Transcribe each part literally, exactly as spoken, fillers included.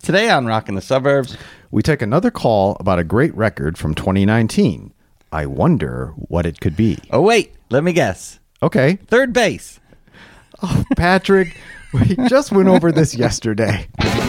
Today on Rockin' the Suburbs, we take another call about a great record from twenty nineteen. I wonder what it could be. Oh, wait. Let me guess. Okay. Third base. Oh, Patrick, we just went over this yesterday.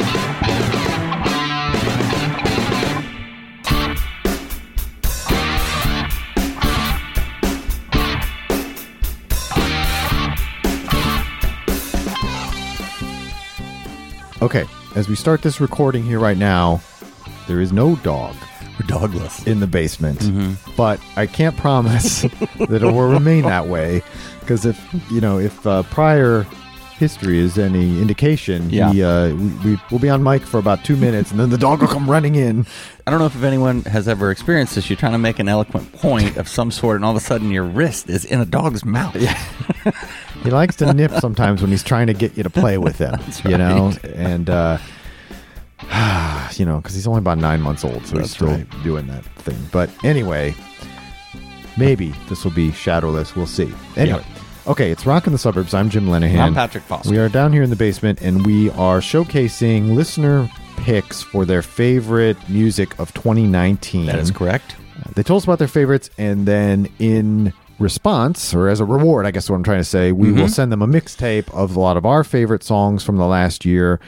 Okay, as we start this recording here right now, there is no dog. We're dogless. In the basement. Mm-hmm. But I can't promise that it will remain that way. Because if, you know, if uh, prior history is any indication, yeah. he, uh, we, we, we'll be on mic for about two minutes and then the dog will come running in. I don't know if anyone has ever experienced this. You're trying to make an eloquent point of some sort and all of a sudden your wrist is in a dog's mouth. Yeah. He likes to nip sometimes when he's trying to get you to play with him, That's you right. know, and, uh, you know, because he's only about nine months old, so That's he's still right. doing that thing. But anyway, maybe this will be shadowless. We'll see. Anyway, Yep. Okay, it's Rockin' the Suburbs. I'm Jim Lenahan. I'm Patrick Foster. We are down here in the basement, and we are showcasing listener picks for their favorite music of twenty nineteen. That is correct. They told us about their favorites, and then in response, or as a reward, I guess what I'm trying to say, we Mm-hmm. will send them a mixtape of a lot of our favorite songs from the last year.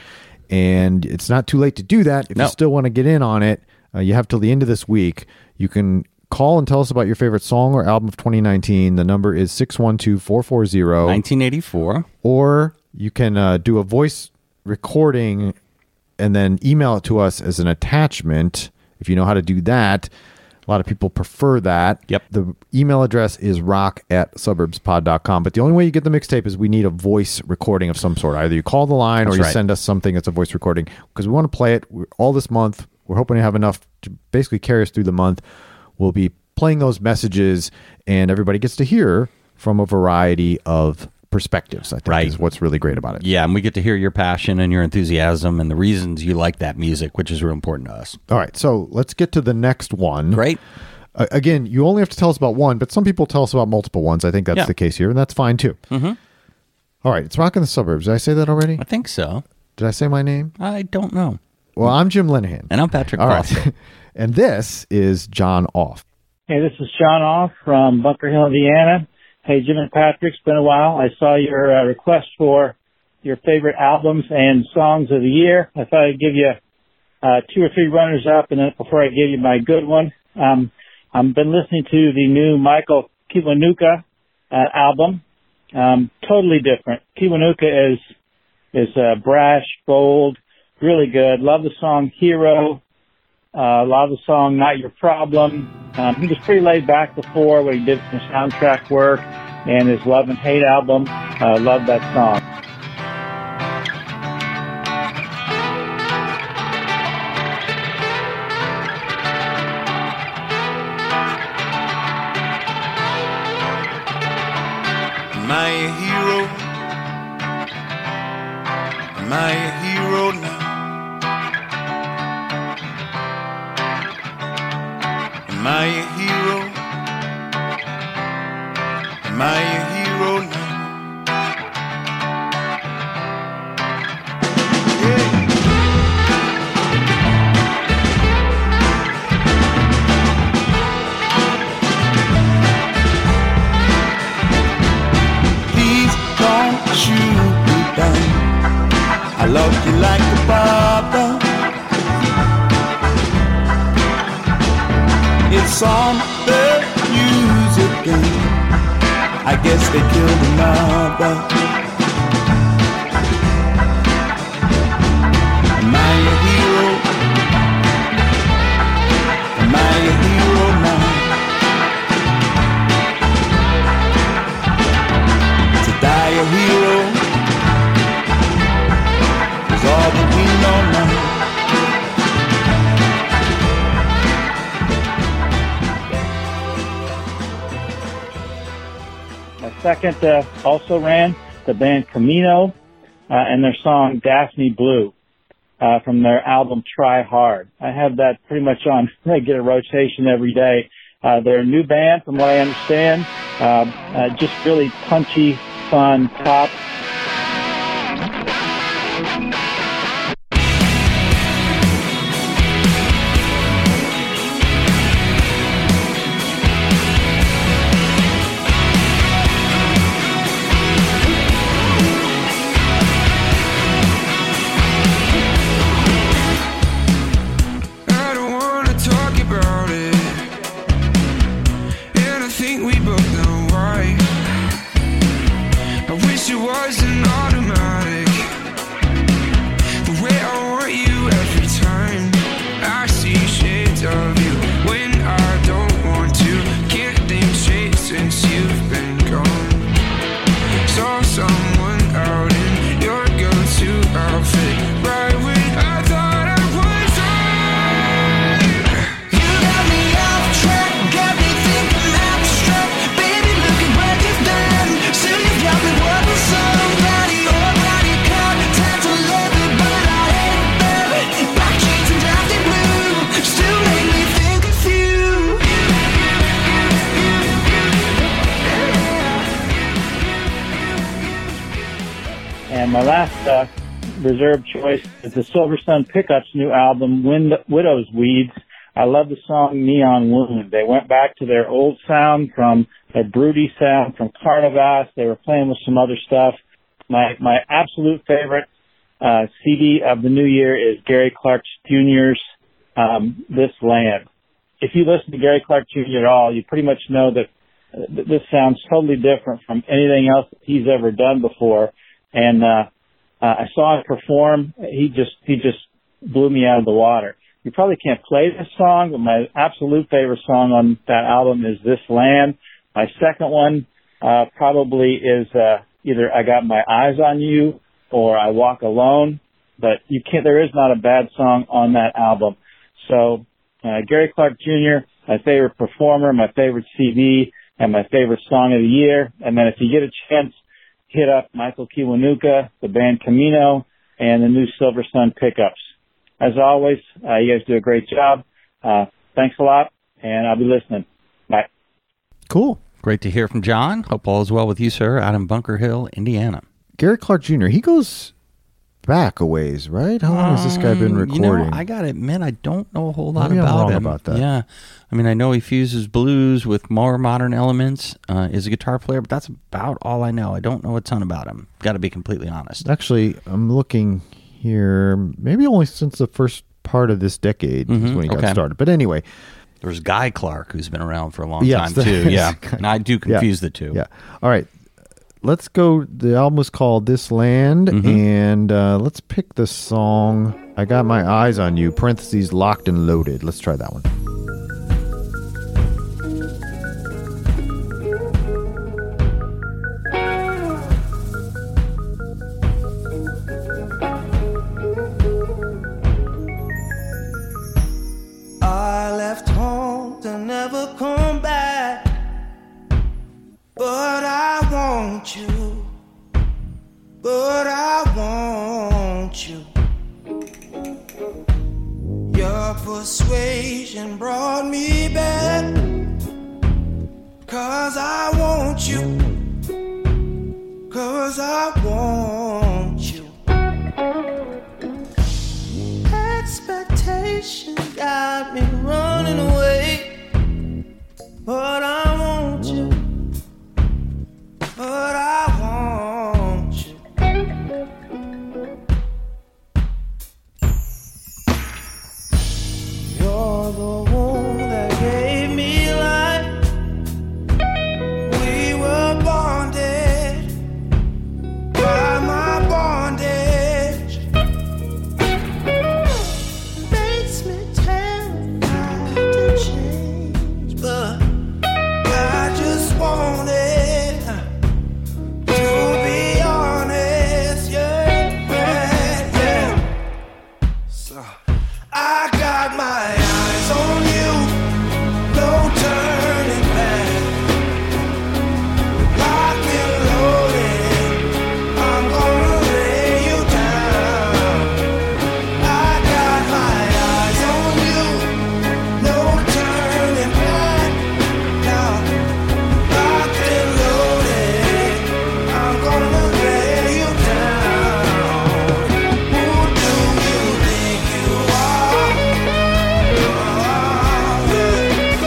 And it's not too late to do that. If No. you still want to get in on it, uh, you have till the end of this week. You can call and tell us about your favorite song or album of twenty nineteen. The number is six one two, four four zero. nineteen eighty-four. Or you can uh, do a voice recording and then email it to us as an attachment if you know how to do that. A lot of people prefer that. Yep. The email address is rock at suburbs pod dot com. But the only way you get the mixtape is we need a voice recording of some sort. Either you call the line That's or you right. send us something that's a voice recording because we want to play it We're, all this month. We're hoping to have enough to basically carry us through the month. We'll be playing those messages and everybody gets to hear from a variety of perspectives, I think Right. is what's really great about it. Yeah, and we get to hear your passion and your enthusiasm and the reasons you like that music, which is real important to us. All right, so let's get to the next one. Great. Uh, again, you only have to tell us about one, but some people tell us about multiple ones. I think that's Yeah. the case here, and that's fine too. Mm-hmm. All right, it's Rockin' the Suburbs. Did I say that already? I think so. Did I say my name? I don't know. Well, I'm Jim Lenahan. And I'm Patrick All Foster. right. And this is John Off. Hey, this is John Off from Bunker Hill, Indiana. Hey, Jim and Patrick, it's been a while. I saw your uh, request for your favorite albums and songs of the year. I thought I'd give you uh, two or three runners up, and then before I give you my good one, um, I've been listening to the new Michael Kiwanuka uh, album. Um, totally different. Kiwanuka is is uh, brash, bold, really good. Love the song Hero. Uh, love the song Not Your Problem. Um, he was pretty laid back before when he did some soundtrack work, and his Love and Hate album. Uh, love that song. Am I a hero? Am I a hero now? Am I a hero? Am I a hero now? Please don't shoot me down. I love you like a barber. It's on the news again. I guess they killed another. Am I a hero? Am I a hero now? To die a hero is all that we know now. Second, uh, also ran the band Camino uh, and their song Daphne Blue uh, from their album Try Hard. I have that pretty much on regular rotation every day. Uh, they're a new band from what I understand. Uh, uh, just really punchy, fun pop. And my last uh, reserve choice is the Silver Sun Pickups' new album, Wind- Widow's Weeds. I love the song Neon Wound. They went back to their old sound from their broody sound from Carnivas. They were playing with some other stuff. My my absolute favorite uh, C D of the new year is Gary Clark Junior's um, This Land. If you listen to Gary Clark Junior at all, you pretty much know that uh, this sounds totally different from anything else that he's ever done before. And uh, uh, I saw him perform. He just he just blew me out of the water. You probably can't play this song, but my absolute favorite song on that album is This Land. My second one uh, probably is uh, either I Got My Eyes on You or I Walk Alone. But you can't. There is not a bad song on that album. So uh, Gary Clark Junior, my favorite performer, my favorite C D, and my favorite song of the year. And then if you get a chance, hit up Michael Kiwanuka, the band Camino, and the new Silver Sun Pickups. As always, uh, you guys do a great job. Uh, thanks a lot, and I'll be listening. Bye. Cool. Great to hear from John. Hope all is well with you, sir, out in Bunker Hill, Indiana. Gary Clark Junior, he goes back a ways, right? How long has this guy been recording? You know, I got to admit, I don't know a whole lot Maybe I'm about wrong him. about that. Yeah. I mean, I know he fuses blues with more modern elements, uh, is a guitar player, but that's about all I know. I don't know a ton about him. Got to be completely honest. Actually, I'm looking here, maybe only since the first part of this decade Mm-hmm. is when he got Okay. started. But anyway. There's Guy Clark, who's been around for a long Yes, time, too. there's Yeah. Guy- And I do confuse yeah, the two. Yeah. All right. Let's go. The album was called This Land, Mhm. and uh, let's pick the song I Got My Eyes on You, parentheses, Locked and Loaded. Let's try that one. I left home to never come back, but I want you, but I want you. Your persuasion brought me back, 'cause I want you, 'cause I want you. Expectation got me running away, but I want you, but I want you. You're the one that gave me life. We were bonded by my bondage. Makes me terrified to change, but I just wanted to be honest, yeah, yeah, yeah. So I got my eyes on you, no turning back. Locked and loaded, I'm gonna lay you down. I got my eyes on you, no turning back. Now, locked and loaded, I'm gonna lay you down. Who do you think you are? Oh, yeah.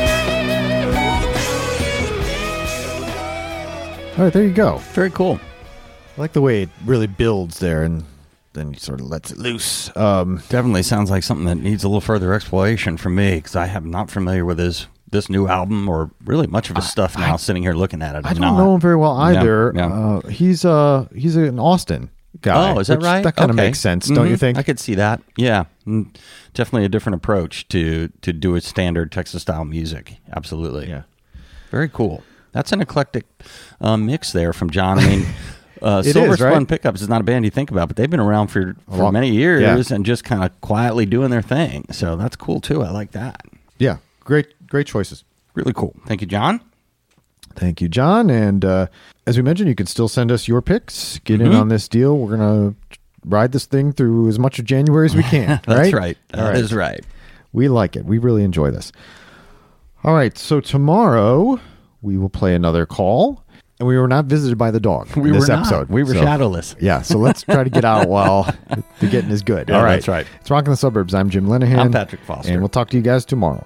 All right, there you go. Very cool. I like the way it really builds there, and then he sort of lets it loose. Um, Definitely sounds like something that needs a little further exploration from me, because I am not familiar with his this new album or really much of his stuff now. I- sitting here looking at it, I I'm don't not. know him very well either. Yeah, yeah. Uh, he's uh he's an Austin guy. Oh, is that which- right? That kind of Okay. makes sense, don't you Mhm. think? I could see that. Yeah, Mm, definitely a different approach to to do a standard Texas style music. Absolutely. Yeah. Very cool. That's an eclectic uh, mix there from John. I mean, uh, It Silver is, right? Spun Pickups is not a band you think about, but they've been around for, for long- many years yeah. and just kind of quietly doing their thing. So that's cool too. I like that. Yeah, great, great choices. Really cool. Thank you, John. Thank you, John. And uh, as we mentioned, you can still send us your picks. Get in Mhm. on this deal. We're gonna ride this thing through as much of January as we can. right? That's right. All That right. is right. We like it. We really enjoy this. All right. So tomorrow we will play another call. and we were not visited by the dog We in this were not. episode. We were So, shadowless. Yeah, so let's try to get out while the getting is good. Yeah, All right. that's right. It's Rockin' the Suburbs. I'm Jim Linehan. I'm Patrick Foster. And we'll talk to you guys tomorrow.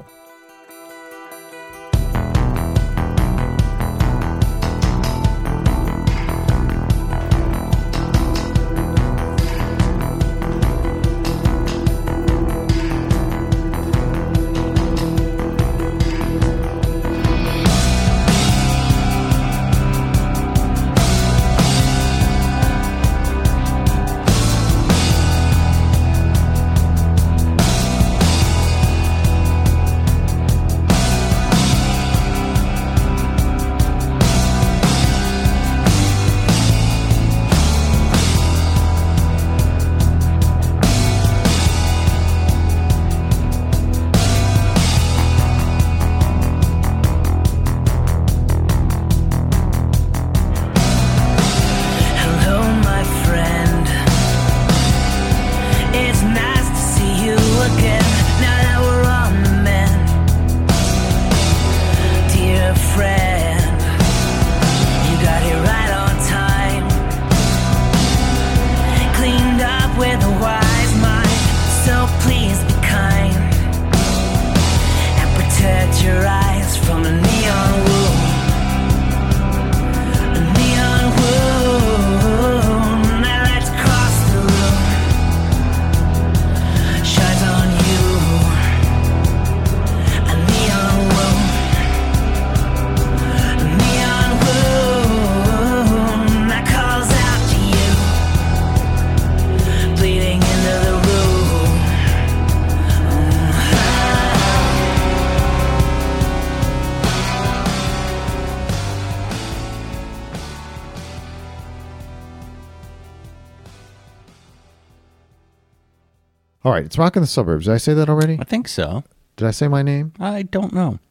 Hello, my friend. It's nice to see you again. Now that we're on the mend, dear friend, you got here right on time. Cleaned up with a wise mind. So please be kind and protect your eyes from a neon wound. A neon wound that lights across the room shines on you. A neon wound, a neon wound that calls out to you, bleeding into the room. All right. It's Rockin' the Suburbs. Did I say that already? I think so. Did I say my name? I don't know.